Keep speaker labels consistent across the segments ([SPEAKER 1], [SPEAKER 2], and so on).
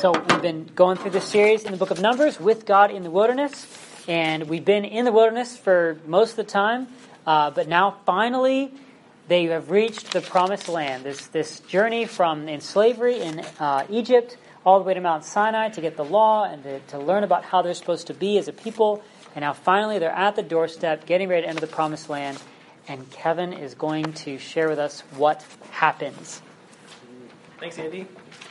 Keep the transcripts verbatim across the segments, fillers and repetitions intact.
[SPEAKER 1] So we've been going through this series in the book of Numbers, With God in the Wilderness, and we've been in the wilderness for most of the time, uh, but now finally they have reached the promised land. This this journey from in slavery in uh, Egypt all the way to Mount Sinai to get the law and to, to learn about how they're supposed to be as a people, and now finally they're at the doorstep getting ready to enter the promised land, and Kevin is going to share with us what happens.
[SPEAKER 2] Thanks, Andy.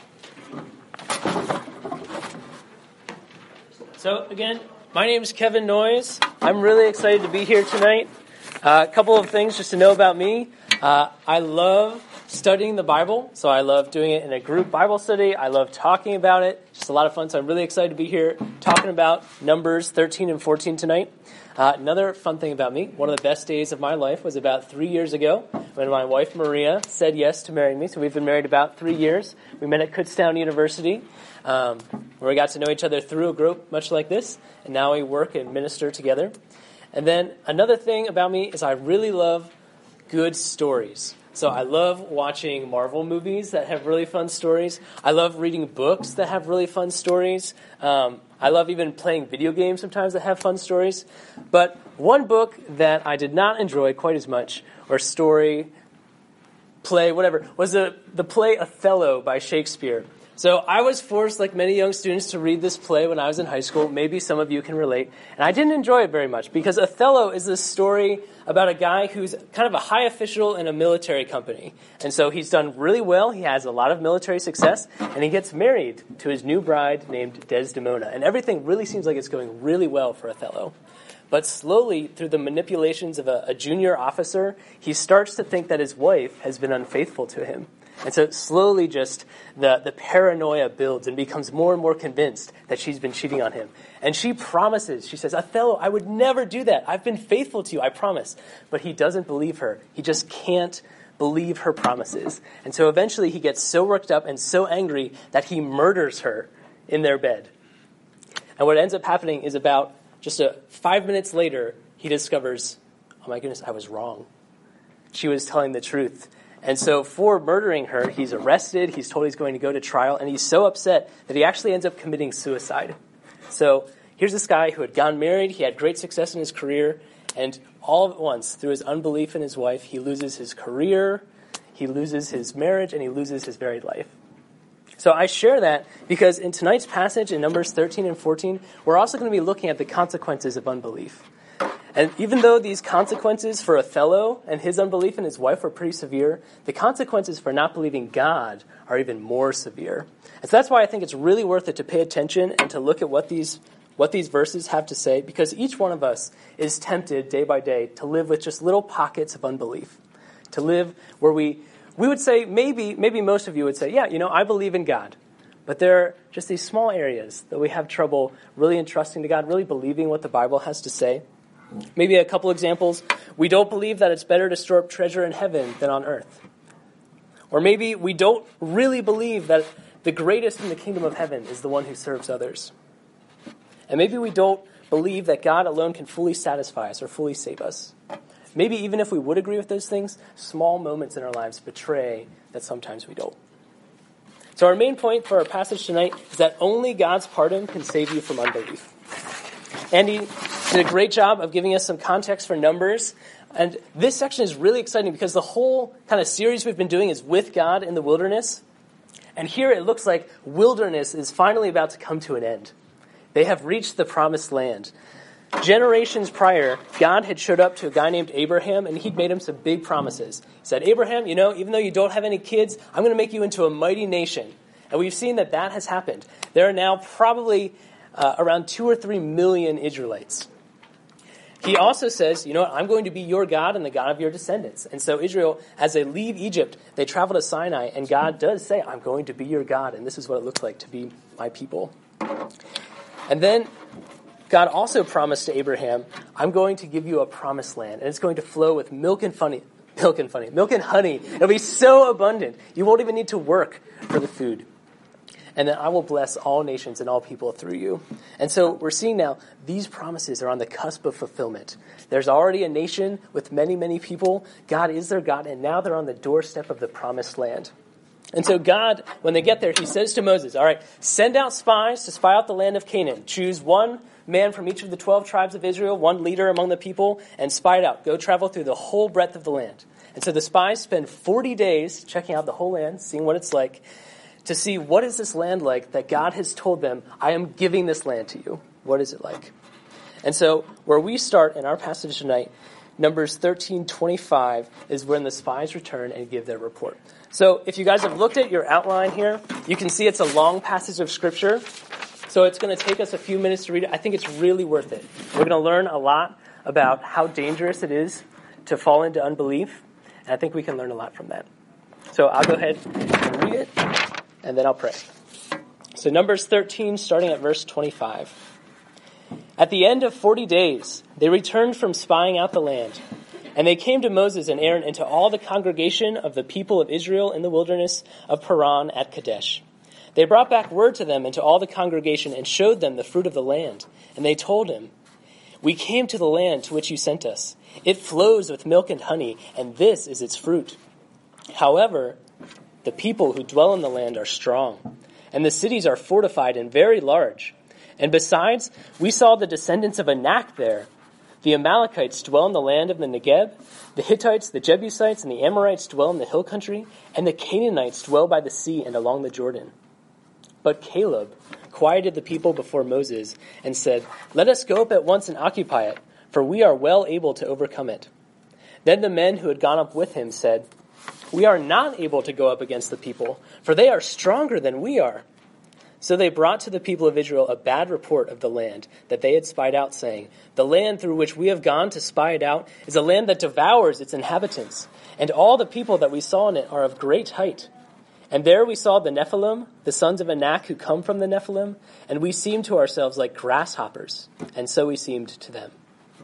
[SPEAKER 2] So, again, my name is Kevin Noyes. I'm really excited to be here tonight. Uh, a couple of things just to know about me. Uh, I love studying the Bible, so I love doing it in a group Bible study. I love talking about it. Just a lot of fun, so I'm really excited to be here talking about Numbers thirteen and fourteen tonight. Uh, another fun thing about me, one of the best days of my life was about three years ago when my wife Maria said yes to marrying me. So we've been married about three years. We met at Kutztown University, um, where we got to know each other through a group much like this, and now we work and minister together. And then another thing about me is I really love good stories. So I love watching Marvel movies that have really fun stories. I love reading books that have really fun stories. Um, I love even playing video games sometimes that have fun stories. But one book that I did not enjoy quite as much, or story, play, whatever, was the, the play Othello by Shakespeare. So I was forced, like many young students, to read this play when I was in high school. Maybe some of you can relate. And I didn't enjoy it very much because Othello is this story about a guy who's kind of a high official in a military company. And so he's done really well. He has a lot of military success. And he gets married to his new bride named Desdemona. And everything really seems like it's going really well for Othello. But slowly, through the manipulations of a, a junior officer, he starts to think that his wife has been unfaithful to him. And so slowly just the, the paranoia builds and becomes more and more convinced that she's been cheating on him. And she promises, she says, Othello, I would never do that. I've been faithful to you, I promise. But he doesn't believe her. He just can't believe her promises. And so eventually he gets so worked up and so angry that he murders her in their bed. And what ends up happening is about just a, five minutes later, he discovers, oh my goodness, I was wrong. She was telling the truth. And so for murdering her, he's arrested, he's told he's going to go to trial, and he's so upset that he actually ends up committing suicide. So here's this guy who had gotten married, he had great success in his career, and all at once, through his unbelief in his wife, he loses his career, he loses his marriage, and he loses his married life. So I share that because in tonight's passage in Numbers thirteen and fourteen, we're also going to be looking at the consequences of unbelief. And even though these consequences for Othello and his unbelief in his wife were pretty severe, the consequences for not believing God are even more severe. And so that's why I think it's really worth it to pay attention and to look at what these what these verses have to say, because each one of us is tempted day by day to live with just little pockets of unbelief, to live where we we would say, maybe maybe most of you would say, yeah, you know, I believe in God. But there are just these small areas that we have trouble really entrusting to God, really believing what the Bible has to say. Maybe a couple examples. We don't believe that it's better to store up treasure in heaven than on earth. Or maybe we don't really believe that the greatest in the kingdom of heaven is the one who serves others. And maybe we don't believe that God alone can fully satisfy us or fully save us. Maybe even if we would agree with those things, small moments in our lives betray that sometimes we don't. So our main point for our passage tonight is that only God's pardon can save you from unbelief. Andy did a great job of giving us some context for Numbers. And this section is really exciting because the whole kind of series we've been doing is with God in the wilderness. And here it looks like wilderness is finally about to come to an end. They have reached the promised land. Generations prior, God had showed up to a guy named Abraham, and he'd made him some big promises. He said, Abraham, you know, even though you don't have any kids, I'm going to make you into a mighty nation. And we've seen that that has happened. There are now probably uh, around two or three million Israelites. He also says, you know what, I'm going to be your God and the God of your descendants. And so Israel, as they leave Egypt, they travel to Sinai, and God does say, I'm going to be your God, and this is what it looks like to be my people. And then God also promised to Abraham, I'm going to give you a promised land, and it's going to flow with milk and honey. Milk and honey. Milk and honey. It'll be so abundant. You won't even need to work for the food. And then I will bless all nations and all people through you. And so we're seeing now these promises are on the cusp of fulfillment. There's already a nation with many, many people. God is their God, and now they're on the doorstep of the promised land. And so God, when they get there, he says to Moses, all right, send out spies to spy out the land of Canaan. Choose one man from each of the twelve tribes of Israel, one leader among the people, and spy it out. Go travel through the whole breadth of the land. And so the spies spend forty days checking out the whole land, seeing what it's like, to see what is this land like that God has told them, I am giving this land to you. What is it like? And so where we start in our passage tonight, Numbers thirteen twenty-five, is when the spies return and give their report. So if you guys have looked at your outline here, you can see it's a long passage of Scripture. So it's going to take us a few minutes to read it. I think it's really worth it. We're going to learn a lot about how dangerous it is to fall into unbelief. And I think we can learn a lot from that. So I'll go ahead and read it, and then I'll pray. So Numbers thirteen, starting at verse twenty-five. At the end of forty days, they returned from spying out the land. And they came to Moses and Aaron and to all the congregation of the people of Israel in the wilderness of Paran at Kadesh. They brought back word to them and to all the congregation and showed them the fruit of the land. And they told him, we came to the land to which you sent us. It flows with milk and honey, and this is its fruit. However, the people who dwell in the land are strong, and the cities are fortified and very large. And besides, we saw the descendants of Anak there. The Amalekites dwell in the land of the Negeb. The Hittites, the Jebusites, and the Amorites dwell in the hill country. And the Canaanites dwell by the sea and along the Jordan. But Caleb quieted the people before Moses and said, let us go up at once and occupy it, for we are well able to overcome it. Then the men who had gone up with him said, we are not able to go up against the people, for they are stronger than we are. So they brought to the people of Israel a bad report of the land that they had spied out, saying, the land through which we have gone to spy it out is a land that devours its inhabitants, and all the people that we saw in it are of great height. And there we saw the Nephilim, the sons of Anak who come from the Nephilim, and we seemed to ourselves like grasshoppers, and so we seemed to them.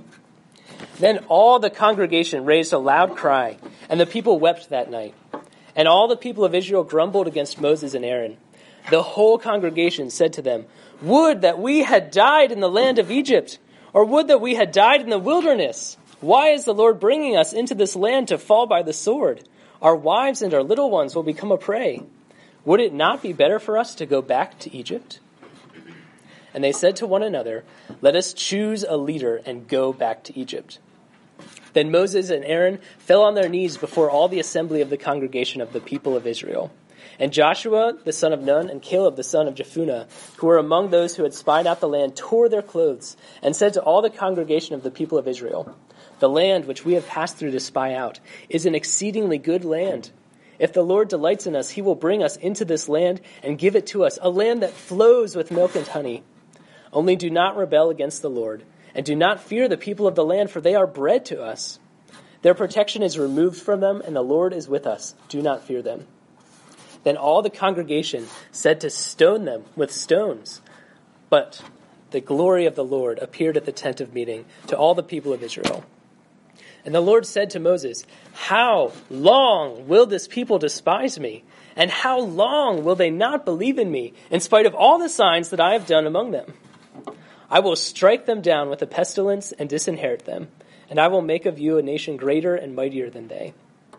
[SPEAKER 2] Then all the congregation raised a loud cry, and the people wept that night. And all the people of Israel grumbled against Moses and Aaron. The whole congregation said to them, would that we had died in the land of Egypt, or would that we had died in the wilderness. Why is the Lord bringing us into this land to fall by the sword? Our wives and our little ones will become a prey. Would it not be better for us to go back to Egypt? And they said to one another, let us choose a leader and go back to Egypt. Then Moses and Aaron fell on their knees before all the assembly of the congregation of the people of Israel. And Joshua, the son of Nun, and Caleb, the son of Jephunneh, who were among those who had spied out the land, tore their clothes and said to all the congregation of the people of Israel, the land which we have passed through to spy out is an exceedingly good land. If the Lord delights in us, he will bring us into this land and give it to us, a land that flows with milk and honey. Only do not rebel against the Lord, and do not fear the people of the land, for they are bread to us. Their protection is removed from them, and the Lord is with us. Do not fear them. Then all the congregation said to stone them with stones. But the glory of the Lord appeared at the tent of meeting to all the people of Israel. And the Lord said to Moses, how long will this people despise me? And how long will they not believe in me, in spite of all the signs that I have done among them? I will strike them down with a pestilence and disinherit them, and I will make of you a nation greater and mightier than they.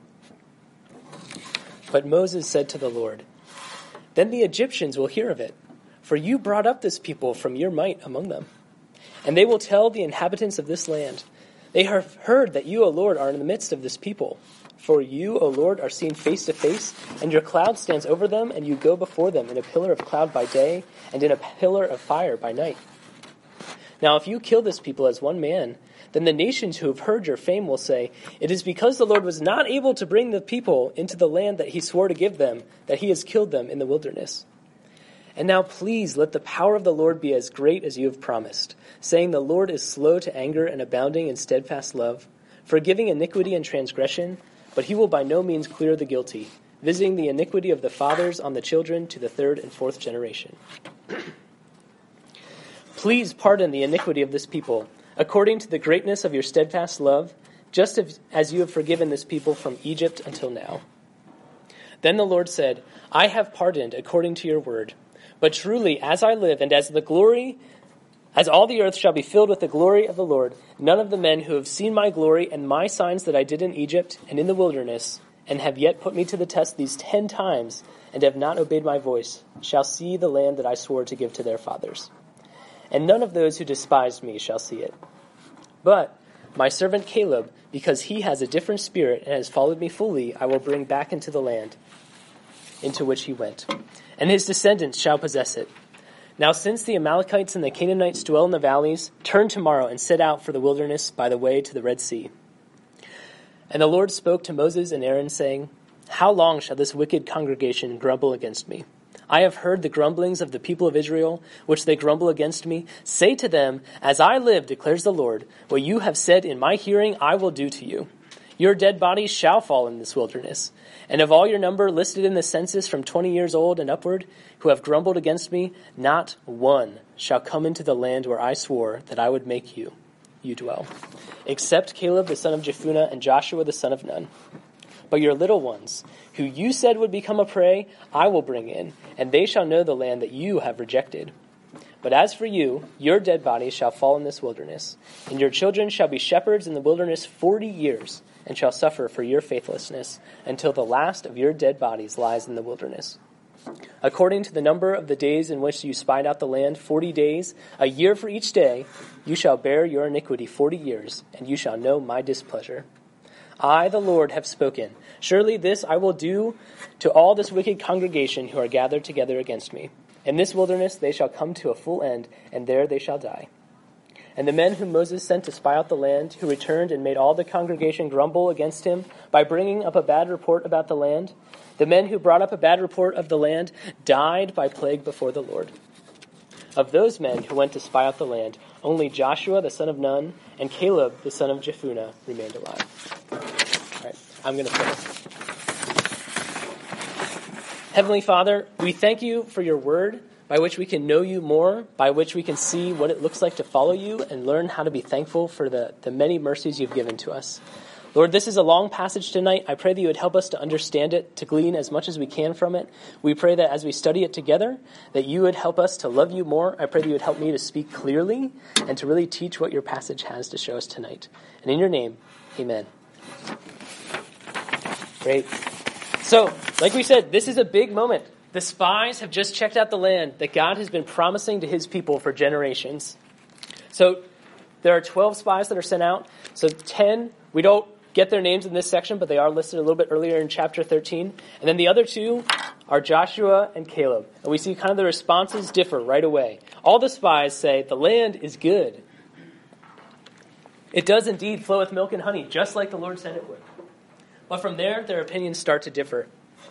[SPEAKER 2] But Moses said to the Lord, then the Egyptians will hear of it, for you brought up this people from your might among them. And they will tell the inhabitants of this land, they have heard that you, O Lord, are in the midst of this people. For you, O Lord, are seen face to face, and your cloud stands over them, and you go before them in a pillar of cloud by day, and in a pillar of fire by night. Now if you kill this people as one man, then the nations who have heard your fame will say, it is because the Lord was not able to bring the people into the land that he swore to give them, that he has killed them in the wilderness. And now please let the power of the Lord be as great as you have promised, saying the Lord is slow to anger and abounding in steadfast love, forgiving iniquity and transgression, but he will by no means clear the guilty, visiting the iniquity of the fathers on the children to the third and fourth generation. Please pardon the iniquity of this people, according to the greatness of your steadfast love, just as you have forgiven this people from Egypt until now. Then the Lord said, I have pardoned according to your word. But truly, as I live, and as the glory, as all the earth shall be filled with the glory of the Lord, none of the men who have seen my glory and my signs that I did in Egypt and in the wilderness, and have yet put me to the test these ten times, and have not obeyed my voice, shall see the land that I swore to give to their fathers. And none of those who despised me shall see it. But my servant Caleb, because he has a different spirit and has followed me fully, I will bring back into the land into which he went, and his descendants shall possess it. Now since the Amalekites and the Canaanites dwell in the valleys, turn tomorrow and set out for the wilderness by the way to the Red Sea. And the Lord spoke to Moses and Aaron, saying, How long shall this wicked congregation grumble against me? I have heard the grumblings of the people of Israel, which they grumble against me. Say to them, As I live, declares the Lord, what you have said in my hearing I will do to you. Your dead bodies shall fall in this wilderness. And of all your number listed in the census from twenty years old and upward, who have grumbled against me, not one shall come into the land where I swore that I would make you, you dwell, except Caleb the son of Jephunneh and Joshua the son of Nun. But your little ones, who you said would become a prey, I will bring in, and they shall know the land that you have rejected. But as for you, your dead bodies shall fall in this wilderness, and your children shall be shepherds in the wilderness forty years, and shall suffer for your faithlessness, until the last of your dead bodies lies in the wilderness. According to the number of the days in which you spied out the land, forty days, a year for each day, you shall bear your iniquity forty years, and you shall know my displeasure. I, the Lord, have spoken. Surely this I will do to all this wicked congregation who are gathered together against me. In this wilderness they shall come to a full end, and there they shall die. And the men whom Moses sent to spy out the land, who returned and made all the congregation grumble against him by bringing up a bad report about the land, the men who brought up a bad report of the land died by plague before the Lord. Of those men who went to spy out the land, only Joshua the son of Nun and Caleb the son of Jephunneh remained alive. All right, I'm going to pray. Heavenly Father, we thank you for your word, by which we can know you more, by which we can see what it looks like to follow you and learn how to be thankful for the, the many mercies you've given to us. Lord, this is a long passage tonight. I pray that you would help us to understand it, to glean as much as we can from it. We pray that as we study it together, that you would help us to love you more. I pray that you would help me to speak clearly and to really teach what your passage has to show us tonight. And in your name, amen. Great. So, like we said, this is a big moment. The spies have just checked out the land that God has been promising to his people for generations. So, there are twelve spies that are sent out. So, ten, we don't get their names in this section, but they are listed a little bit earlier in chapter thirteen. And then the other two are Joshua and Caleb. And we see kind of the responses differ right away. All the spies say, the land is good. It does indeed flow with milk and honey, just like the Lord said it would. But from there, their opinions start to differ.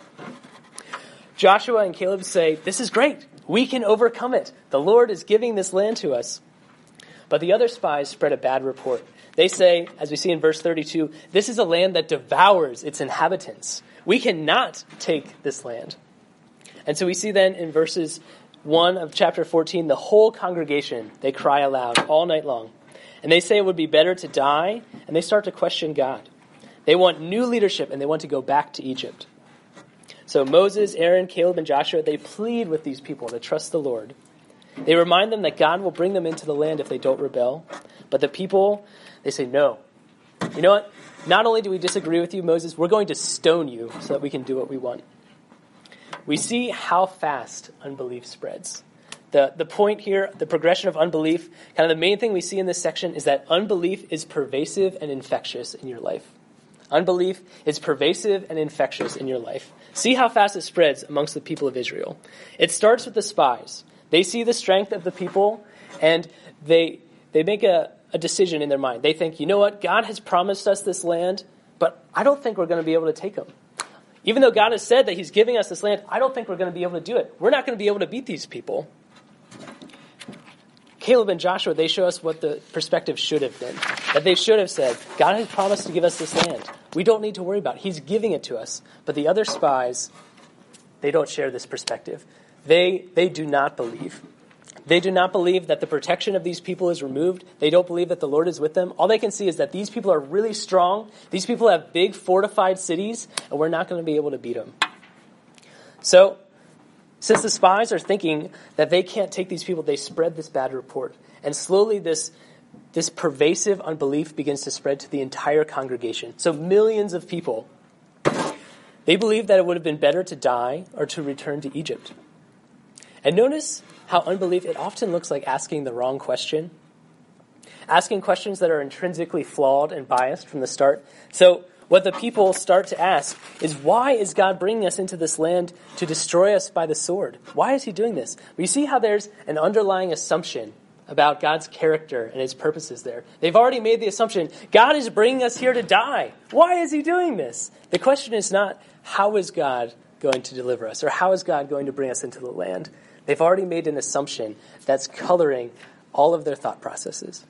[SPEAKER 2] Joshua and Caleb say, this is great. We can overcome it. The Lord is giving this land to us. But the other spies spread a bad report. They say, as we see in verse thirty-two, this is a land that devours its inhabitants. We cannot take this land. And so we see then in verses one of chapter fourteen, the whole congregation, they cry aloud all night long. And they say it would be better to die, and they start to question God. They want new leadership, and they want to go back to Egypt. So Moses, Aaron, Caleb, and Joshua, they plead with these people to trust the Lord. They remind them that God will bring them into the land if they don't rebel. But the people, they say, no. You know what? Not only do we disagree with you, Moses, we're going to stone you so that we can do what we want. We see how fast unbelief spreads. The, the point here, the progression of unbelief, kind of the main thing we see in this section is that unbelief is pervasive and infectious in your life. Unbelief is pervasive and infectious in your life. See how fast it spreads amongst the people of Israel. It starts with the spies. They see the strength of the people, and they they make a, a decision in their mind. They think, you know what? God has promised us this land, but I don't think we're going to be able to take them. Even though God has said that he's giving us this land, I don't think we're going to be able to do it. We're not going to be able to beat these people. Caleb and Joshua, they show us what the perspective should have been. That they should have said, God has promised to give us this land. We don't need to worry about it. He's giving it to us. But the other spies, they don't share this perspective. They they do not believe. They do not believe that the protection of these people is removed. They don't believe that the Lord is with them. All they can see is that these people are really strong. These people have big fortified cities, and we're not going to be able to beat them. So, since the spies are thinking that they can't take these people, they spread this bad report. And slowly this, this pervasive unbelief begins to spread to the entire congregation. So millions of people, They believed that it would have been better to die or to return to Egypt. And notice how unbelief, it often looks like asking the wrong question. Asking questions that are intrinsically flawed and biased from the start. So what the people start to ask is, why is God bringing us into this land to destroy us by the sword? Why is he doing this? We see how there's an underlying assumption about God's character and his purposes there. They've already made the assumption, God is bringing us here to die. Why is he doing this? The question is not, how is God going to deliver us? Or how is God going to bring us into the land? They've already made an assumption that's coloring all of their thought processes.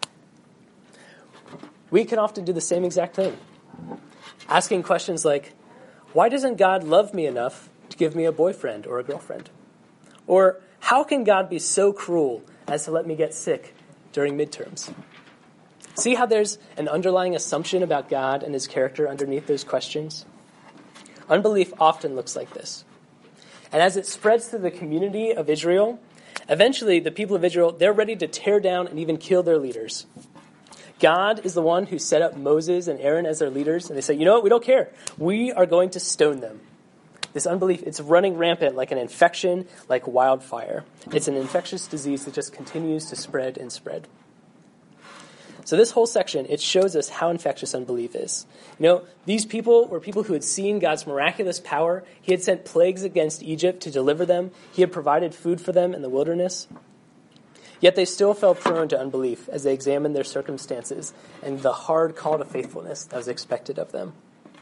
[SPEAKER 2] We can often do the same exact thing. Asking questions like, why doesn't God love me enough to give me a boyfriend or a girlfriend? Or, how can God be so cruel as to let me get sick during midterms? See how there's an underlying assumption about God and his character underneath those questions? Unbelief often looks like this. And as it spreads through the community of Israel, eventually the people of Israel, they're ready to tear down and even kill their leaders. God is the one who set up Moses and Aaron as their leaders, and they say, you know what, we don't care. We are going to stone them. This unbelief, it's running rampant like an infection, like wildfire. It's an infectious disease that just continues to spread and spread. So this whole section, it shows us how infectious unbelief is. You know, these people were people who had seen God's miraculous power. He had sent plagues against Egypt to deliver them. He had provided food for them in the wilderness. Yet they still fell prone to unbelief as they examined their circumstances and the hard call to faithfulness that was expected of them.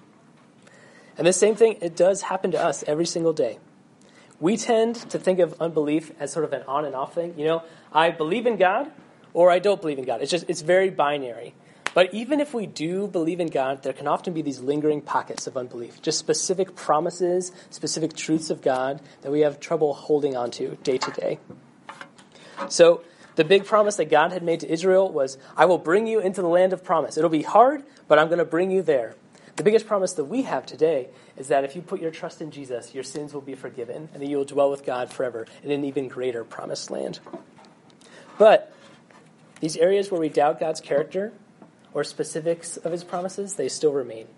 [SPEAKER 2] And the same thing, it does happen to us every single day. We tend to think of unbelief as sort of an on and off thing. You know, I believe in God or I don't believe in God. It's just, it's very binary. But even if we do believe in God, there can often be these lingering pockets of unbelief, just specific promises, specific truths of God that we have trouble holding on to day to day. So the big promise that God had made to Israel was, I will bring you into the land of promise. It'll be hard, but I'm going to bring you there. The biggest promise that we have today is that if you put your trust in Jesus, your sins will be forgiven, and that you will dwell with God forever in an even greater promised land. But these areas where we doubt God's character or specifics of his promises, they still remain.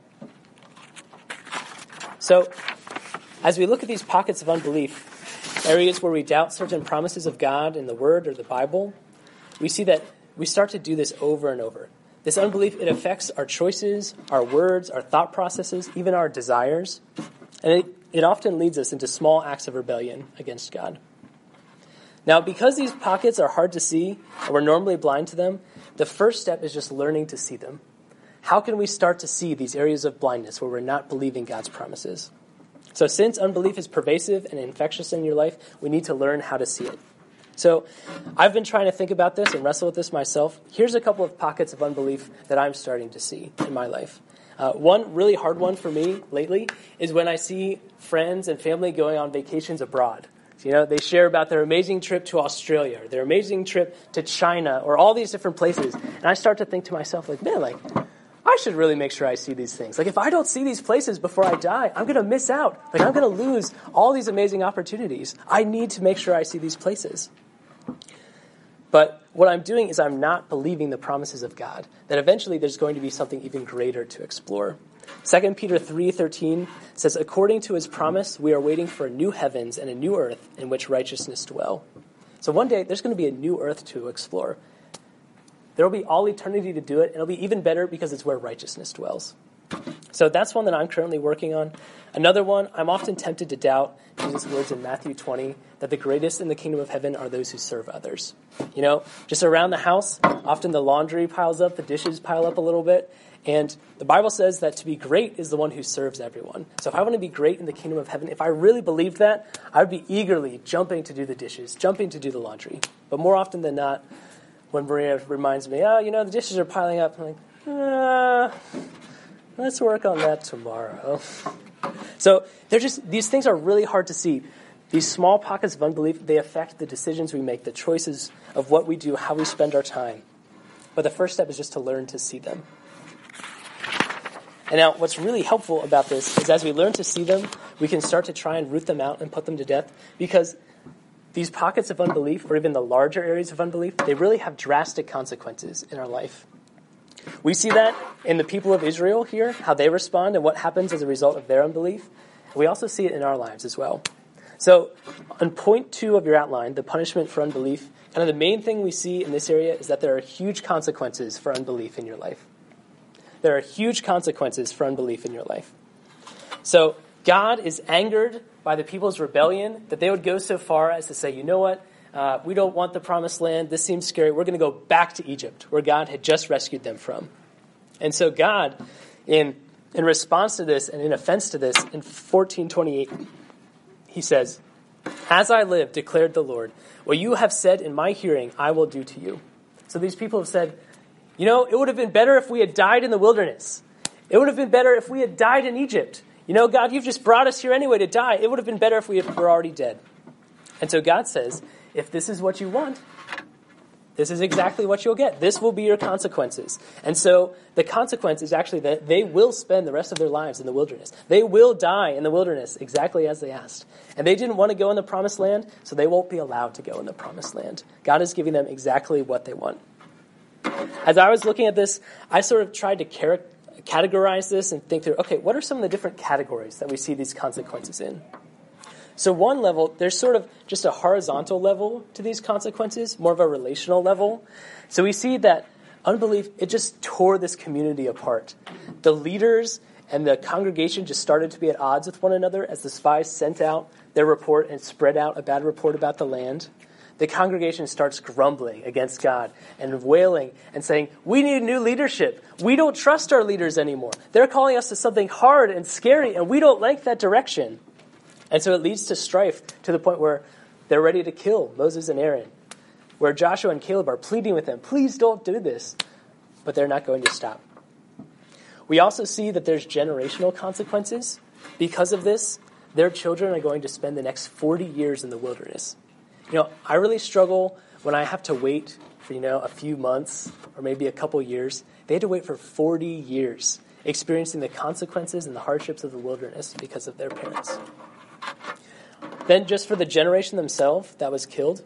[SPEAKER 2] So, as we look at these pockets of unbelief, areas where we doubt certain promises of God in the Word or the Bible, we see that we start to do this over and over. This unbelief, it affects our choices, our words, our thought processes, even our desires. And it, it often leads us into small acts of rebellion against God. Now, because these pockets are hard to see, and we're normally blind to them, the first step is just learning to see them. How can we start to see these areas of blindness where we're not believing God's promises? So since unbelief is pervasive and infectious in your life, we need to learn how to see it. So I've been trying to think about this and wrestle with this myself. Here's a couple of pockets of unbelief that I'm starting to see in my life. Uh, one really hard one for me lately is when I see friends and family going on vacations abroad. So, you know, they share about their amazing trip to Australia, or their amazing trip to China, or all these different places. And I start to think to myself, like, man, like, I should really make sure I see these things. Like, if I don't see these places before I die, I'm going to miss out. Like, I'm going to lose all these amazing opportunities. I need to make sure I see these places. But what I'm doing is I'm not believing the promises of God, that eventually there's going to be something even greater to explore. Second Peter three thirteen says, according to his promise, we are waiting for new heavens and a new earth in which righteousness dwell. So one day, there's going to be a new earth to explore. There will be all eternity to do it, and it'll be even better because it's where righteousness dwells. So that's one that I'm currently working on. Another one, I'm often tempted to doubt Jesus' words in Matthew twenty, that the greatest in the kingdom of heaven are those who serve others. You know, just around the house, often the laundry piles up, the dishes pile up a little bit, and the Bible says that to be great is the one who serves everyone. So if I want to be great in the kingdom of heaven, if I really believed that, I would be eagerly jumping to do the dishes, jumping to do the laundry. But more often than not, when Maria reminds me, oh, you know, the dishes are piling up, I'm like, ah, let's work on that tomorrow. So they're just, these things are really hard to see. These small pockets of unbelief, they affect the decisions we make, the choices of what we do, how we spend our time. But the first step is just to learn to see them. And now what's really helpful about this is as we learn to see them, we can start to try and root them out and put them to death, because these pockets of unbelief, or even the larger areas of unbelief, they really have drastic consequences in our life. We see that in the people of Israel here, how they respond and what happens as a result of their unbelief. We also see it in our lives as well. So on point two of your outline, the punishment for unbelief, kind of the main thing we see in this area is that there are huge consequences for unbelief in your life. There are huge consequences for unbelief in your life. So God is angered by the people's rebellion that they would go so far as to say, you know what, uh, we don't want the promised land. This seems scary. We're going to go back to Egypt, where God had just rescued them from. And so God, in in response to this and in offense to this, in fourteen twenty-eight, he says, "As I live, declared the Lord, what you have said in my hearing, I will do to you." So these people have said, you know, it would have been better if we had died in the wilderness. It would have been better if we had died in Egypt. You know, God, you've just brought us here anyway to die. It would have been better if we were already dead. And so God says, if this is what you want, this is exactly what you'll get. This will be your consequences. And so the consequence is actually that they will spend the rest of their lives in the wilderness. They will die in the wilderness exactly as they asked. And they didn't want to go in the promised land, so they won't be allowed to go in the promised land. God is giving them exactly what they want. As I was looking at this, I sort of tried to char- categorize this and think through, okay, what are some of the different categories that we see these consequences in? So one level, there's sort of just a horizontal level to these consequences, more of a relational level. So we see that unbelief, it just tore this community apart. The leaders and the congregation just started to be at odds with one another as the spies sent out their report and spread out a bad report about the land. The congregation starts grumbling against God and wailing and saying, we need new leadership. We don't trust our leaders anymore. They're calling us to something hard and scary, and we don't like that direction. And so it leads to strife to the point where they're ready to kill Moses and Aaron, where Joshua and Caleb are pleading with them, please don't do this. But they're not going to stop. We also see that there's generational consequences. Because of this, their children are going to spend the next forty years in the wilderness. You know, I really struggle when I have to wait for, you know, a few months or maybe a couple years. They had to wait for forty years, experiencing the consequences and the hardships of the wilderness because of their parents. Then just for the generation themselves that was killed,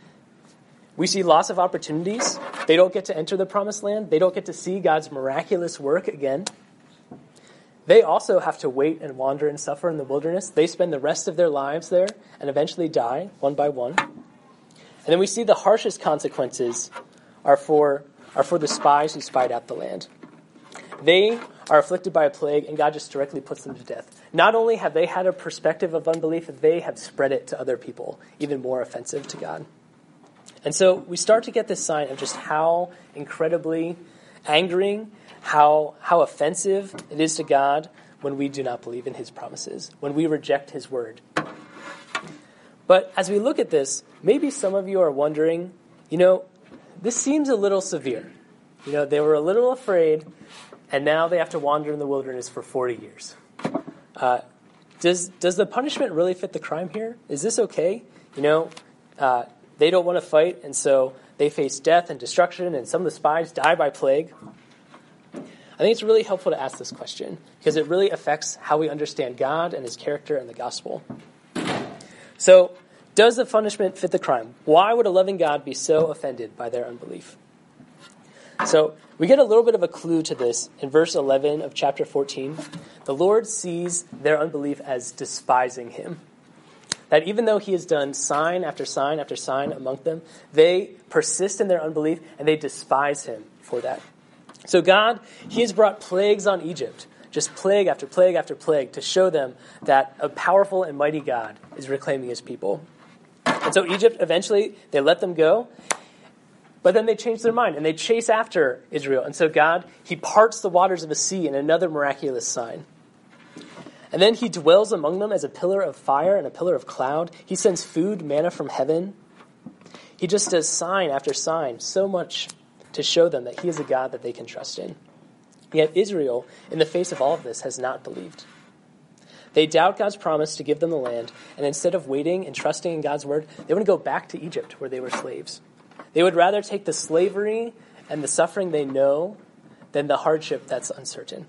[SPEAKER 2] we see loss of opportunities. They don't get to enter the promised land. They don't get to see God's miraculous work again. They also have to wait and wander and suffer in the wilderness. They spend the rest of their lives there and eventually die one by one. And then we see the harshest consequences are for, are for the spies who spied out the land. They are afflicted by a plague, and God just directly puts them to death. Not only have they had a perspective of unbelief, they have spread it to other people, even more offensive to God. And so we start to get this sign of just how incredibly angering, how how offensive it is to God when we do not believe in his promises, when we reject his word. But as we look at this, maybe some of you are wondering, you know, this seems a little severe. You know, they were a little afraid, and now they have to wander in the wilderness for forty years. Uh, does does the punishment really fit the crime here? Is this okay? You know, uh, they don't want to fight, and so they face death and destruction, and some of the spies die by plague. I think it's really helpful to ask this question because it really affects how we understand God and his character and the gospel. So, does the punishment fit the crime? Why would a loving God be so offended by their unbelief? So, we get a little bit of a clue to this in verse eleven of chapter fourteen. The Lord sees their unbelief as despising him. That even though he has done sign after sign after sign among them, they persist in their unbelief and they despise him for that. So God, he has brought plagues on Egypt, just plague after plague after plague, to show them that a powerful and mighty God is reclaiming his people. And so Egypt, eventually, they let them go, but then they change their mind and they chase after Israel. And so God, he parts the waters of a sea in another miraculous sign. And then he dwells among them as a pillar of fire and a pillar of cloud. He sends food, manna from heaven. He just does sign after sign, so much to show them that he is a God that they can trust in. Yet Israel, in the face of all of this, has not believed. They doubt God's promise to give them the land, and instead of waiting and trusting in God's word, they want to go back to Egypt where they were slaves. They would rather take the slavery and the suffering they know than the hardship that's uncertain.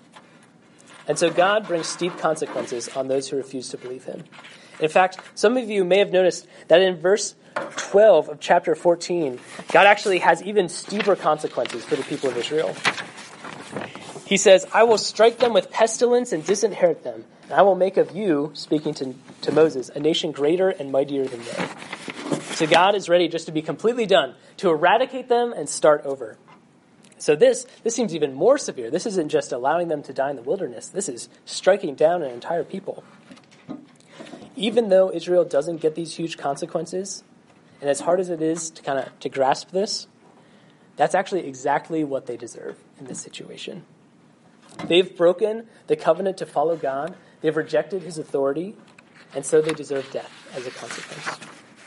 [SPEAKER 2] And so God brings steep consequences on those who refuse to believe him. In fact, some of you may have noticed that in verse twelve of chapter fourteen, God actually has even steeper consequences for the people of Israel. He says, I will strike them with pestilence and disinherit them, And I will make of you, speaking to, to Moses, a nation greater and mightier than they. So God is ready just to be completely done, to eradicate them and start over. So this, this seems even more severe. This isn't just allowing them to die in the wilderness. This is striking down an entire people. Even though Israel doesn't get these huge consequences, and as hard as it is to kind of to grasp this, that's actually exactly what they deserve in this situation. They've broken the covenant to follow God. They've rejected his authority, and so they deserve death as a consequence.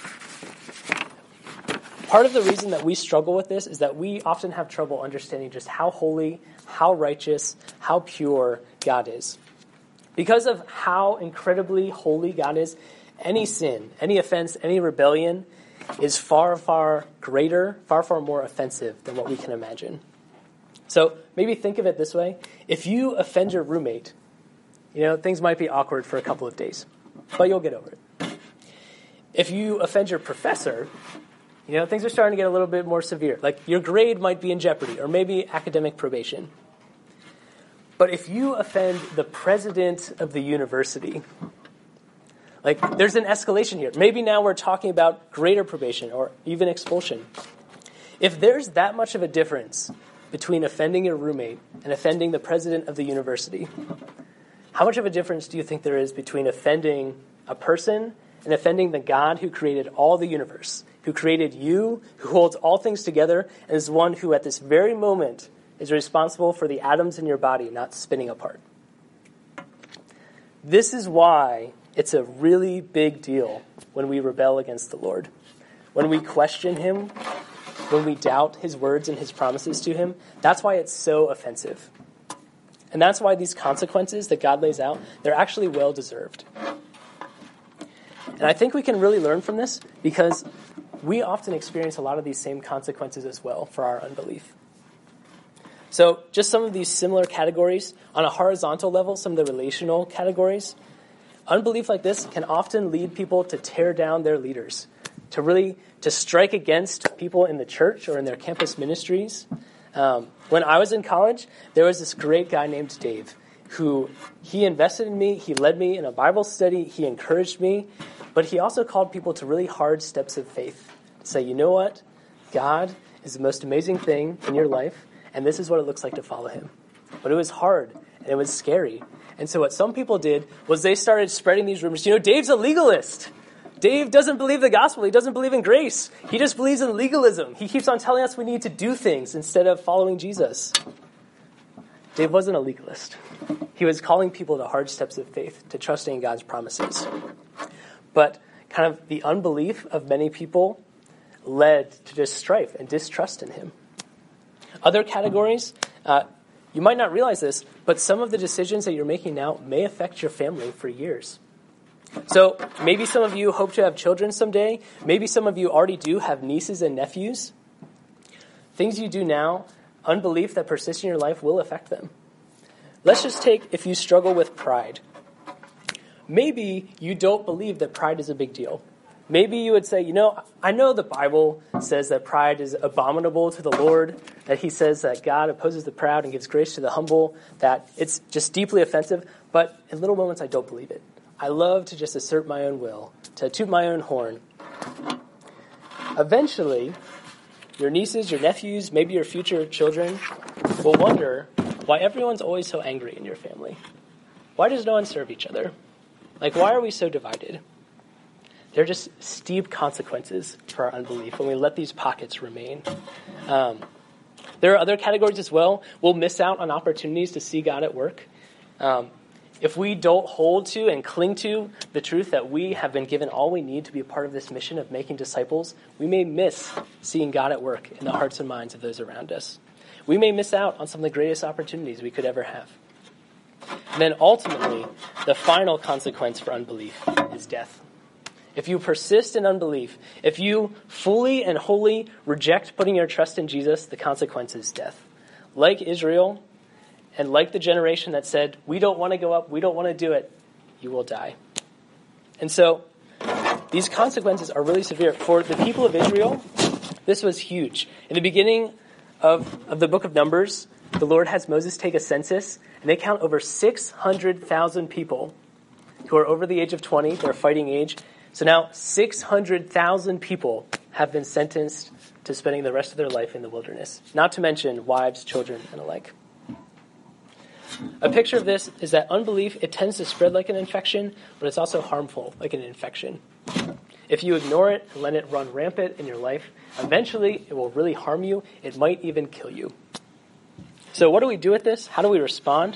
[SPEAKER 2] Part of the reason that we struggle with this is that we often have trouble understanding just how holy, how righteous, how pure God is. Because of how incredibly holy God is, any sin, any offense, any rebellion is far, far greater, far, far more offensive than what we can imagine. So maybe think of it this way. If you offend your roommate, you know, things might be awkward for a couple of days, but you'll get over it. If you offend your professor, you know, things are starting to get a little bit more severe. Like your grade might be in jeopardy, or maybe academic probation. But if you offend the president of the university, like there's an escalation here. Maybe now we're talking about greater probation or even expulsion. If there's that much of a difference between offending your roommate and offending the president of the university, how much of a difference do you think there is between offending a person and offending the God who created all the universe, who created you, who holds all things together, and is one who at this very moment is responsible for the atoms in your body not spinning apart? This is why it's a really big deal when we rebel against the Lord. When we question him, when we doubt his words and his promises to him, that's why it's so offensive. And that's why these consequences that God lays out, they're actually well-deserved. And I think we can really learn from this because we often experience a lot of these same consequences as well for our unbelief. So just some of these similar categories. On a horizontal level, some of the relational categories. Unbelief like this can often lead people to tear down their leaders, to really to strike against people in the church or in their campus ministries. Um, when I was in college, there was this great guy named Dave who he invested in me. He led me in a Bible study. He encouraged me. But he also called people to really hard steps of faith. To say, you know what? God is the most amazing thing in your life, and this is what it looks like to follow him. But it was hard, and it was scary. And so what some people did was they started spreading these rumors. You know, Dave's a legalist. Dave doesn't believe the gospel. He doesn't believe in grace. He just believes in legalism. He keeps on telling us we need to do things instead of following Jesus. Dave wasn't a legalist. He was calling people to hard steps of faith, to trusting in God's promises. But kind of the unbelief of many people led to just strife and distrust in him. Other categories, uh, you might not realize this, but some of the decisions that you're making now may affect your family for years. So maybe some of you hope to have children someday. Maybe some of you already do have nieces and nephews. Things you do now, unbelief that persists in your life will affect them. Let's just take if you struggle with pride. Maybe you don't believe that pride is a big deal. Maybe you would say, you know, I know the Bible says that pride is abominable to the Lord, that he says that God opposes the proud and gives grace to the humble, that it's just deeply offensive, but in little moments I don't believe it. I love to just assert my own will, to toot my own horn. Eventually, your nieces, your nephews, maybe your future children will wonder why everyone's always so angry in your family. Why does no one serve each other? Like, why are we so divided? They're just steep consequences for our unbelief when we let these pockets remain. Um, there are other categories as well. We'll miss out on opportunities to see God at work. Um, if we don't hold to and cling to the truth that we have been given all we need to be a part of this mission of making disciples, we may miss seeing God at work in the hearts and minds of those around us. We may miss out on some of the greatest opportunities we could ever have. And then ultimately, the final consequence for unbelief is death. If you persist in unbelief, if you fully and wholly reject putting your trust in Jesus, the consequence is death. Like Israel, and like the generation that said, we don't want to go up, we don't want to do it, you will die. And so, these consequences are really severe. For the people of Israel, this was huge. In the beginning of, of the book of Numbers, the Lord has Moses take a census, and they count over six hundred thousand people who are over the age of twenty. They're fighting age. So now six hundred thousand people have been sentenced to spending the rest of their life in the wilderness, not to mention wives, children, and alike. A picture of this is that unbelief, it tends to spread like an infection, but it's also harmful like an infection. If you ignore it and let it run rampant in your life, eventually it will really harm you. It might even kill you. So what do we do with this? How do we respond?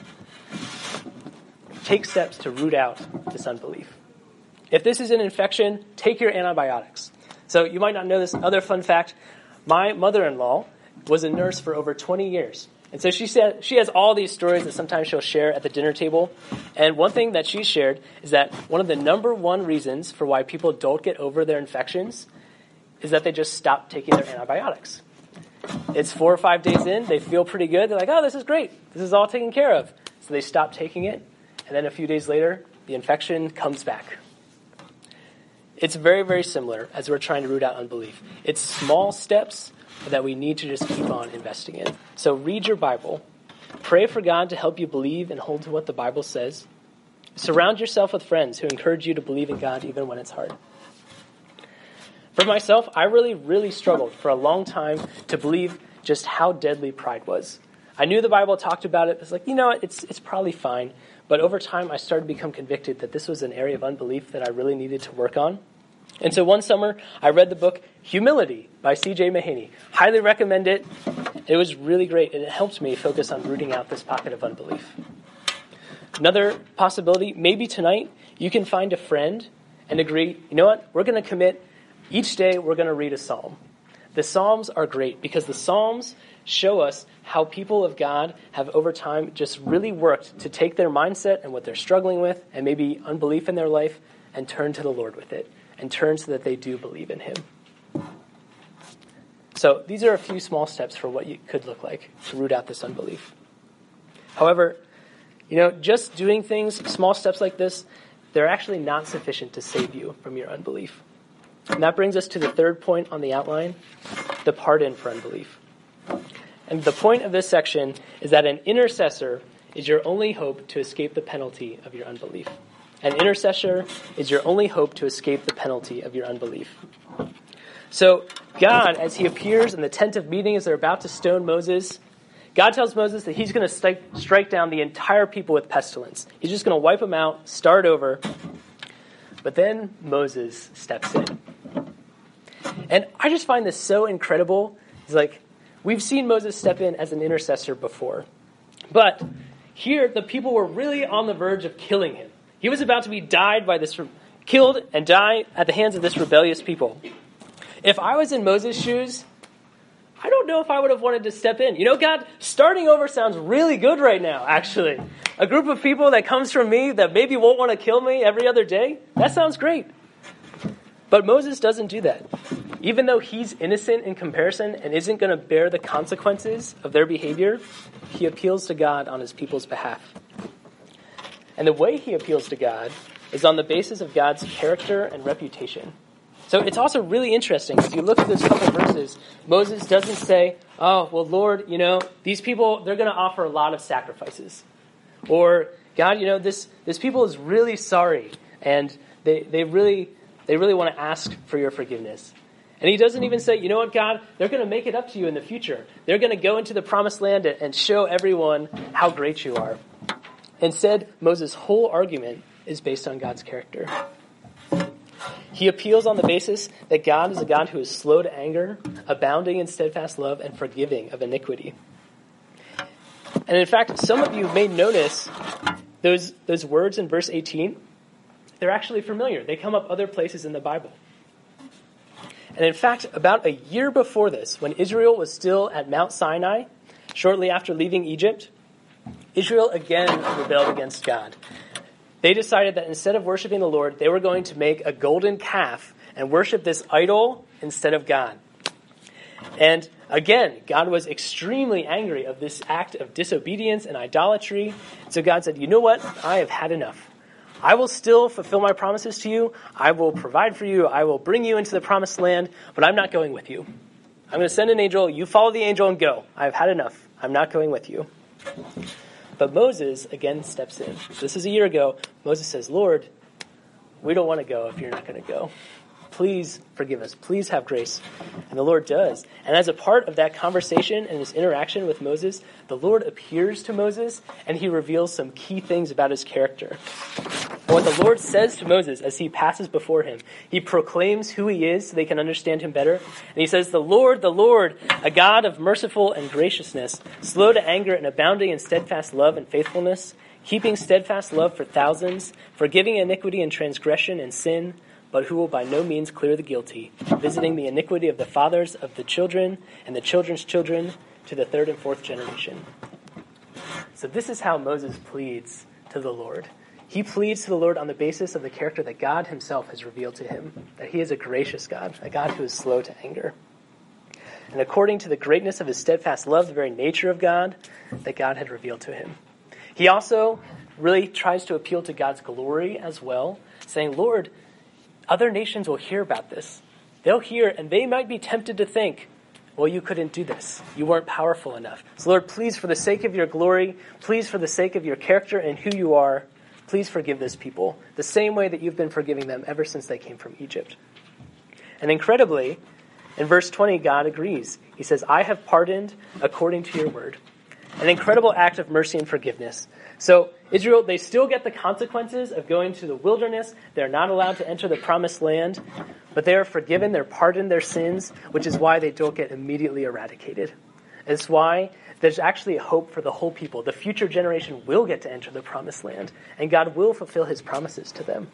[SPEAKER 2] Take steps to root out this unbelief. If this is an infection, take your antibiotics. So you might not know this other fun fact. My mother-in-law was a nurse for over twenty years. And so she said she has all these stories that sometimes she'll share at the dinner table. And one thing that she shared is that one of the number one reasons for why people don't get over their infections is that they just stop taking their antibiotics. It's four or five days in, they feel pretty good. They're like, oh, this is great. This is all taken care of. So they stop taking it. And then a few days later, the infection comes back. It's very, very similar as we're trying to root out unbelief. It's small steps that we need to just keep on investing in. So read your Bible. Pray for God to help you believe and hold to what the Bible says. Surround yourself with friends who encourage you to believe in God even when it's hard. For myself, I really, really struggled for a long time to believe just how deadly pride was. I knew the Bible talked about it. I was like, you know what, it's, it's probably fine. But over time, I started to become convicted that this was an area of unbelief that I really needed to work on. And so one summer, I read the book Humility by C J Mahaney. Highly recommend it. It was really great, and it helped me focus on rooting out this pocket of unbelief. Another possibility, maybe tonight, you can find a friend and agree, you know what, we're going to commit, each day we're going to read a psalm. The Psalms are great because the Psalms show us how people of God have over time just really worked to take their mindset and what they're struggling with and maybe unbelief in their life and turn to the Lord with it and turn so that they do believe in him. So these are a few small steps for what it could look like to root out this unbelief. However, you know, just doing things, small steps like this, they're actually not sufficient to save you from your unbelief. And that brings us to the third point on the outline, the pardon for unbelief. And the point of this section is that an intercessor is your only hope to escape the penalty of your unbelief. An intercessor is your only hope to escape the penalty of your unbelief. So God, as he appears in the tent of meeting as they're about to stone Moses, God tells Moses that he's going to strike, strike down the entire people with pestilence. He's just going to wipe them out, start over. But then Moses steps in. And I just find this so incredible. It's like, we've seen Moses step in as an intercessor before. But here, the people were really on the verge of killing him. He was about to be died by this, killed and die at the hands of this rebellious people. If I was in Moses' shoes, I don't know if I would have wanted to step in. You know, God, starting over sounds really good right now, actually. A group of people that comes from me that maybe won't want to kill me every other day, that sounds great. But Moses doesn't do that. Even though he's innocent in comparison and isn't going to bear the consequences of their behavior, he appeals to God on his people's behalf. And the way he appeals to God is on the basis of God's character and reputation. So it's also really interesting. As you look at those couple verses, Moses doesn't say, oh, well, Lord, you know, these people, they're going to offer a lot of sacrifices. Or, God, you know, this, this people is really sorry, and they, they really they really want to ask for your forgiveness. And he doesn't even say, you know what, God, they're going to make it up to you in the future. They're going to go into the promised land and show everyone how great you are. Instead, Moses' whole argument is based on God's character. He appeals on the basis that God is a God who is slow to anger, abounding in steadfast love, and forgiving of iniquity. And in fact, some of you may notice those, those words in verse eighteen. They're actually familiar. They come up other places in the Bible. And in fact, about a year before this, when Israel was still at Mount Sinai, shortly after leaving Egypt, Israel again rebelled against God. They decided that instead of worshiping the Lord, they were going to make a golden calf and worship this idol instead of God. And again, God was extremely angry of this act of disobedience and idolatry. So God said, you know what? I have had enough. I will still fulfill my promises to you. I will provide for you. I will bring you into the promised land, but I'm not going with you. I'm going to send an angel. You follow the angel and go. I've had enough. I'm not going with you. But Moses, again, steps in. This is a year ago. Moses says, Lord, we don't want to go if you're not going to go. Please forgive us. Please have grace. And the Lord does. And as a part of that conversation and his interaction with Moses, the Lord appears to Moses and he reveals some key things about his character. And what the Lord says to Moses as he passes before him, he proclaims who he is so they can understand him better. And he says, the Lord, the Lord, a God of merciful and graciousness, slow to anger and abounding in steadfast love and faithfulness, keeping steadfast love for thousands, forgiving iniquity and transgression and sin, but who will by no means clear the guilty, visiting the iniquity of the fathers of the children and the children's children to the third and fourth generation. So this is how Moses pleads to the Lord. He pleads to the Lord on the basis of the character that God himself has revealed to him, that he is a gracious God, a God who is slow to anger. And according to the greatness of his steadfast love, the very nature of God, that God had revealed to him. He also really tries to appeal to God's glory as well, saying, Lord, other nations will hear about this. They'll hear, and they might be tempted to think, well, you couldn't do this. You weren't powerful enough. So Lord, please, for the sake of your glory, please, for the sake of your character and who you are, please forgive this people the same way that you've been forgiving them ever since they came from Egypt. And incredibly, in verse twenty, God agrees. He says, I have pardoned according to your word. An incredible act of mercy and forgiveness. So Israel, they still get the consequences of going to the wilderness. They're not allowed to enter the promised land, but they are forgiven. They're pardoned their sins, which is why they don't get immediately eradicated. It's why there's actually a hope for the whole people. The future generation will get to enter the promised land, and God will fulfill his promises to them.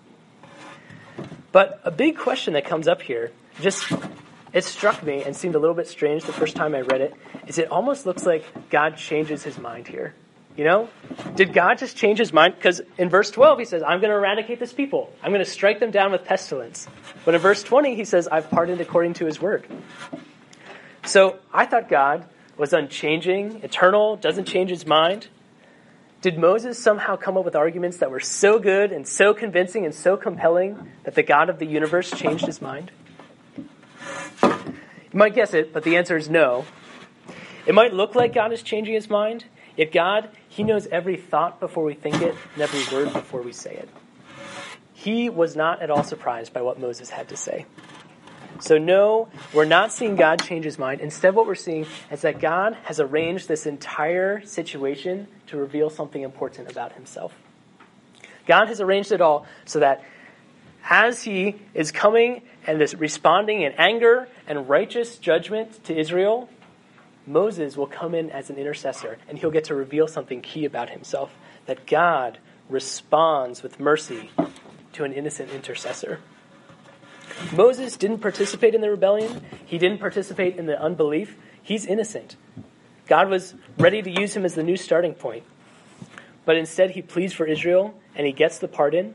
[SPEAKER 2] But a big question that comes up here, just it struck me and seemed a little bit strange the first time I read it, is it almost looks like God changes his mind here. You know, did God just change his mind? Because in verse twelve, he says, I'm going to eradicate this people. I'm going to strike them down with pestilence. But in verse twenty, he says, I've pardoned according to his word. So I thought God was unchanging, eternal, doesn't change his mind. Did Moses somehow come up with arguments that were so good and so convincing and so compelling that the God of the universe changed his mind? You might guess it, but the answer is no. It might look like God is changing his mind, yet God, he knows every thought before we think it and every word before we say it. He was not at all surprised by what Moses had to say. So no, we're not seeing God change his mind. Instead, what we're seeing is that God has arranged this entire situation to reveal something important about himself. God has arranged it all so that as he is coming and is responding in anger and righteous judgment to Israel, Moses will come in as an intercessor, and he'll get to reveal something key about himself, that God responds with mercy to an innocent intercessor. Moses didn't participate in the rebellion. He didn't participate in the unbelief. He's innocent. God was ready to use him as the new starting point. But instead, he pleads for Israel, and he gets the pardon,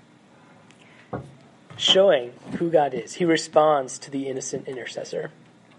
[SPEAKER 2] showing who God is. He responds to the innocent intercessor.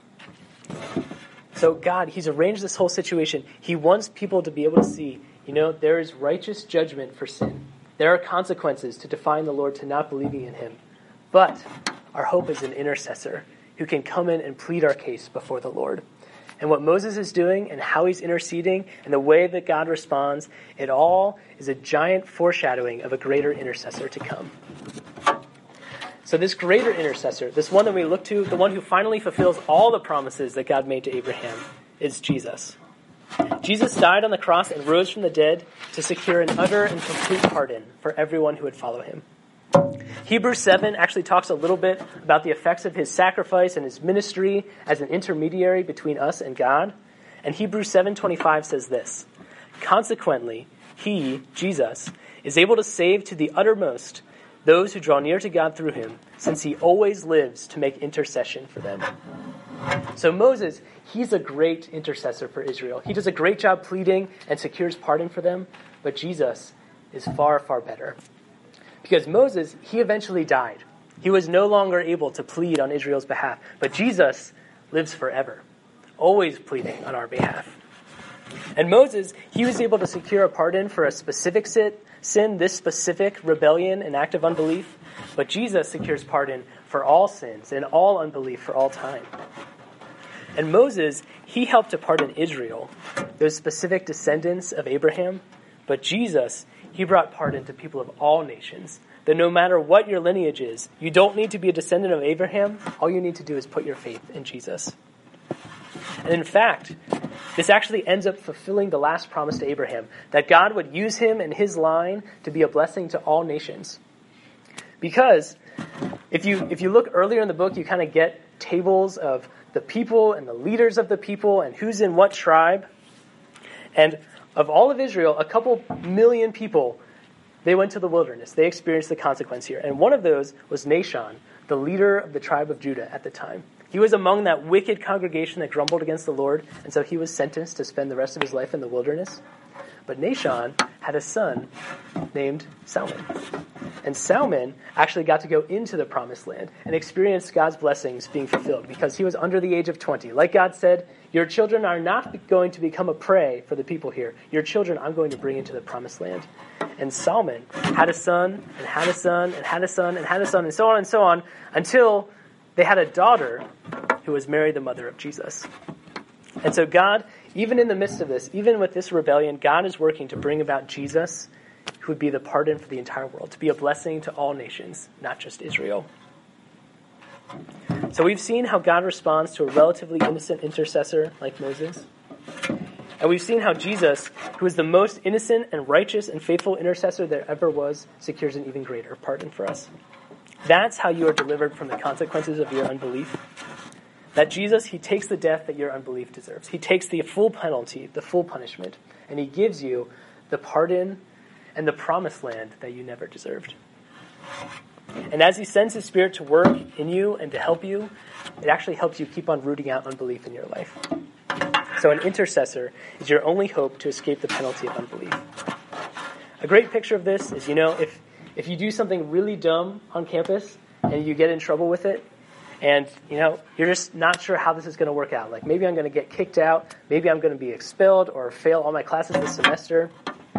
[SPEAKER 2] So God, he's arranged this whole situation. He wants people to be able to see, you know, there is righteous judgment for sin. There are consequences to defying the Lord, to not believing in him. But our hope is an intercessor who can come in and plead our case before the Lord. And what Moses is doing and how he's interceding and the way that God responds, it all is a giant foreshadowing of a greater intercessor to come. So this greater intercessor, this one that we look to, the one who finally fulfills all the promises that God made to Abraham, is Jesus. Jesus died on the cross and rose from the dead to secure an utter and complete pardon for everyone who would follow him. Hebrews seven actually talks a little bit about the effects of his sacrifice and his ministry as an intermediary between us and God. And Hebrews seven twenty-five says this, consequently, he, Jesus, is able to save to the uttermost those who draw near to God through him, since he always lives to make intercession for them. So Moses, he's a great intercessor for Israel. He does a great job pleading and secures pardon for them, but Jesus is far, far better. Because Moses, he eventually died. He was no longer able to plead on Israel's behalf, but Jesus lives forever, always pleading on our behalf. And Moses, he was able to secure a pardon for a specific sin, this specific rebellion and act of unbelief. But Jesus secures pardon for all sins and all unbelief for all time. And Moses, he helped to pardon Israel, those specific descendants of Abraham. But Jesus, he brought pardon to people of all nations. That no matter what your lineage is, you don't need to be a descendant of Abraham. All you need to do is put your faith in Jesus. And in fact, this actually ends up fulfilling the last promise to Abraham, that God would use him and his line to be a blessing to all nations. Because if you if you look earlier in the book, you kind of get tables of the people and the leaders of the people and who's in what tribe. And of all of Israel, a couple million people, they went to the wilderness. They experienced the consequence here. And one of those was Nahshon, the leader of the tribe of Judah at the time. He was among that wicked congregation that grumbled against the Lord, and so he was sentenced to spend the rest of his life in the wilderness. But Nahshon had a son named Salmon. And Salmon actually got to go into the promised land and experience God's blessings being fulfilled because he was under the age of twenty. Like God said, your children are not going to become a prey for the people here. Your children I'm going to bring into the promised land. And Salmon had a son and had a son and had a son and had a son and so on and so on until they had a daughter who was Mary, the mother of Jesus. And so God, even in the midst of this, even with this rebellion, God is working to bring about Jesus, who would be the pardon for the entire world, to be a blessing to all nations, not just Israel. So we've seen how God responds to a relatively innocent intercessor like Moses. And we've seen how Jesus, who is the most innocent and righteous and faithful intercessor there ever was, secures an even greater pardon for us. That's how you are delivered from the consequences of your unbelief. That Jesus, he takes the death that your unbelief deserves. He takes the full penalty, the full punishment, and he gives you the pardon and the promised land that you never deserved. And as he sends his Spirit to work in you and to help you, it actually helps you keep on rooting out unbelief in your life. So an intercessor is your only hope to escape the penalty of unbelief. A great picture of this is, you know, if, if you do something really dumb on campus and you get in trouble with it, and, you know, you're just not sure how this is going to work out. Like, maybe I'm going to get kicked out. Maybe I'm going to be expelled or fail all my classes this semester.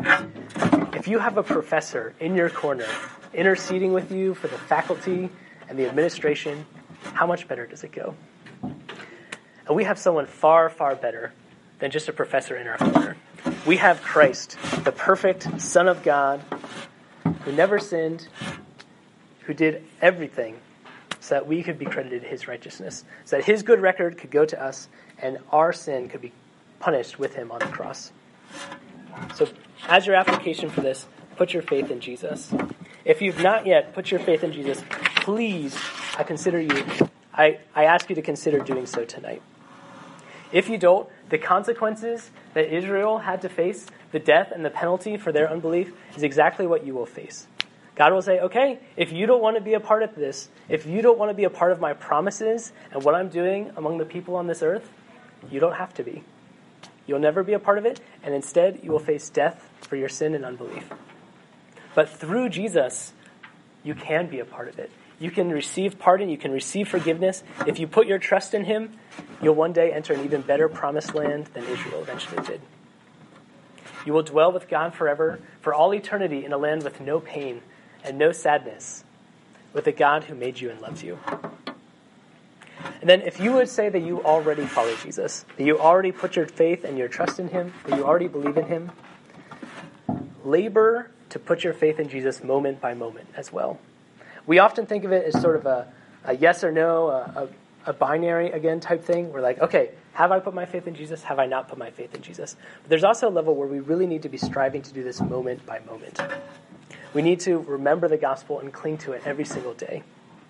[SPEAKER 2] If you have a professor in your corner interceding with you for the faculty and the administration, how much better does it go? And we have someone far, far better than just a professor in our corner. We have Christ, the perfect Son of God, who never sinned, who did everything so that we could be credited his righteousness, so that his good record could go to us and our sin could be punished with him on the cross. So as your application for this, put your faith in Jesus. If you've not yet put your faith in Jesus, please, I consider you, I, I ask you to consider doing so tonight. If you don't, the consequences that Israel had to face, the death and the penalty for their unbelief, is exactly what you will face. God will say, okay, if you don't want to be a part of this, if you don't want to be a part of my promises and what I'm doing among the people on this earth, you don't have to be. You'll never be a part of it, and instead you will face death for your sin and unbelief. But through Jesus, you can be a part of it. You can receive pardon, you can receive forgiveness. If you put your trust in him, you'll one day enter an even better promised land than Israel eventually did. You will dwell with God forever, for all eternity, in a land with no pain and no sadness, with a God who made you and loves you. And then if you would say that you already follow Jesus, that you already put your faith and your trust in him, that you already believe in him, labor to put your faith in Jesus moment by moment as well. We often think of it as sort of a, a yes or no, a, a, a binary, again, type thing. We're like, okay, have I put my faith in Jesus? Have I not put my faith in Jesus? But there's also a level where we really need to be striving to do this moment by moment. We need to remember the gospel and cling to it every single day.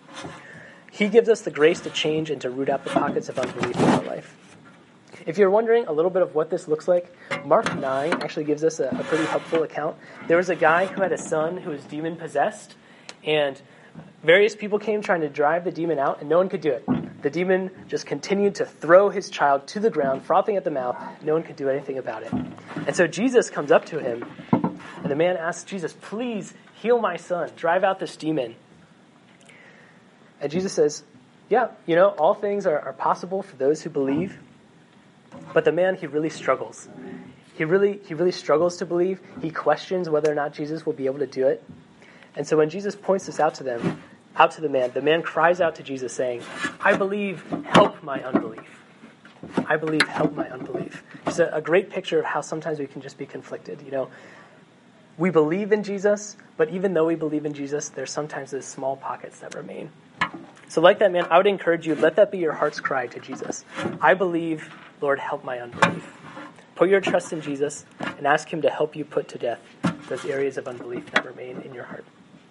[SPEAKER 2] He gives us the grace to change and to root out the pockets of unbelief in our life. If you're wondering a little bit of what this looks like, Mark nine actually gives us a, a pretty helpful account. There was a guy who had a son who was demon-possessed, and various people came trying to drive the demon out, and no one could do it. The demon just continued to throw his child to the ground, frothing at the mouth. No one could do anything about it. And so Jesus comes up to him, and the man asks Jesus, please heal my son, drive out this demon. And Jesus says, yeah, you know, all things are, are possible for those who believe. But the man, he really struggles. He really, he really struggles to believe. He questions whether or not Jesus will be able to do it. And so when Jesus points this out to them, out to the man, the man cries out to Jesus saying, I believe, help my unbelief. I believe, help my unbelief. It's a, a great picture of how sometimes we can just be conflicted. You know, we believe in Jesus, but even though we believe in Jesus, there's sometimes those small pockets that remain. So like that man, I would encourage you, let that be your heart's cry to Jesus. I believe, Lord, help my unbelief. Put your trust in Jesus and ask him to help you put to death those areas of unbelief that remain in your heart.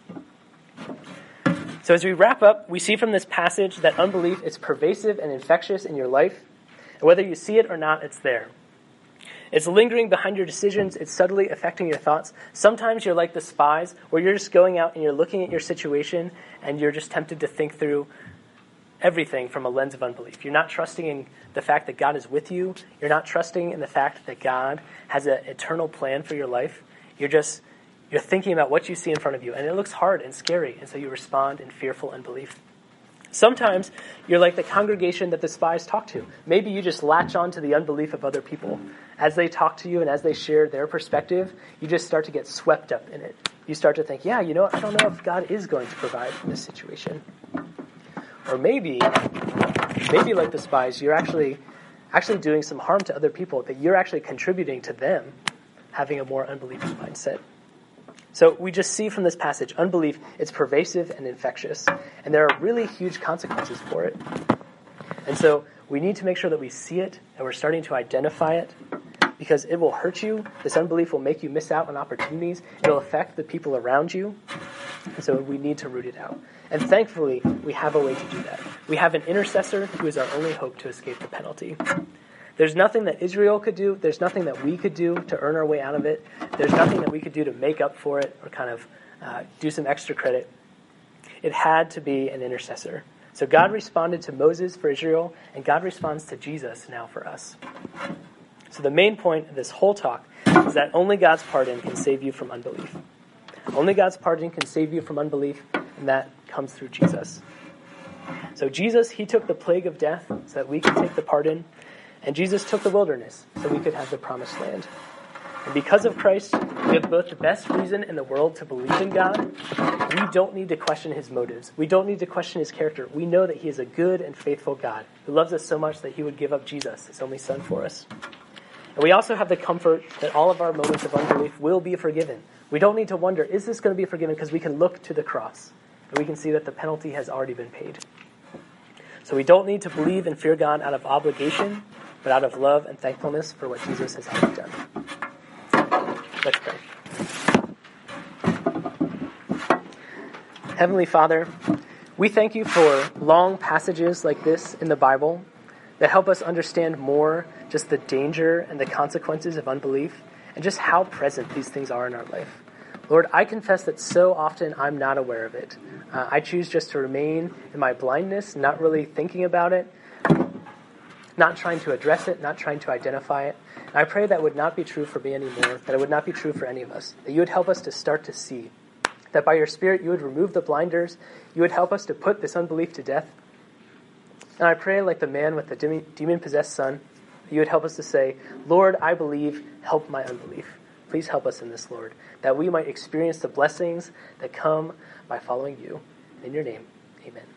[SPEAKER 2] So as we wrap up, we see from this passage that unbelief is pervasive and infectious in your life. And whether you see it or not, it's there. It's lingering behind your decisions. It's subtly affecting your thoughts. Sometimes you're like the spies, where you're just going out and you're looking at your situation and you're just tempted to think through everything from a lens of unbelief. You're not trusting in the fact that God is with you. You're not trusting in the fact that God has an eternal plan for your life. You're just, you're thinking about what you see in front of you, and it looks hard and scary, and so you respond in fearful unbelief. Sometimes you're like the congregation that the spies talk to. Maybe you just latch on to the unbelief of other people. As they talk to you and as they share their perspective, you just start to get swept up in it. You start to think, yeah, you know what? I don't know if God is going to provide in this situation. Or maybe, maybe like the spies, you're actually, actually doing some harm to other people, that you're actually contributing to them having a more unbelieving mindset. So we just see from this passage, unbelief, it's pervasive and infectious, and there are really huge consequences for it. And so we need to make sure that we see it, and we're starting to identify it, because it will hurt you. This unbelief will make you miss out on opportunities. It will affect the people around you. And so we need to root it out. And thankfully, we have a way to do that. We have an intercessor who is our only hope to escape the penalty. There's nothing that Israel could do. There's nothing that we could do to earn our way out of it. There's nothing that we could do to make up for it or kind of uh, do some extra credit. It had to be an intercessor. So God responded to Moses for Israel, and God responds to Jesus now for us. So the main point of this whole talk is that only God's pardon can save you from unbelief. Only God's pardon can save you from unbelief, and that comes through Jesus. So Jesus, he took the plague of death so that we could take the pardon. And Jesus took the wilderness so we could have the promised land. And because of Christ, we have both the best reason in the world to believe in God. We don't need to question his motives. We don't need to question his character. We know that he is a good and faithful God who loves us so much that he would give up Jesus, his only son, for us. And we also have the comfort that all of our moments of unbelief will be forgiven. We don't need to wonder, is this going to be forgiven? Because we can look to the cross and we can see that the penalty has already been paid. So we don't need to believe and fear God out of obligation, but out of love and thankfulness for what Jesus has already done. Let's pray. Heavenly Father, we thank you for long passages like this in the Bible that help us understand more just the danger and the consequences of unbelief and just how present these things are in our life. Lord, I confess that so often I'm not aware of it. Uh, I choose just to remain in my blindness, not really thinking about it, not trying to address it, not trying to identify it. And I pray that would not be true for me anymore, that it would not be true for any of us, that you would help us to start to see, that by your Spirit you would remove the blinders, you would help us to put this unbelief to death. And I pray, like the man with the demon-possessed son, that you would help us to say, Lord, I believe, help my unbelief. Please help us in this, Lord, that we might experience the blessings that come by following you. In your name, amen.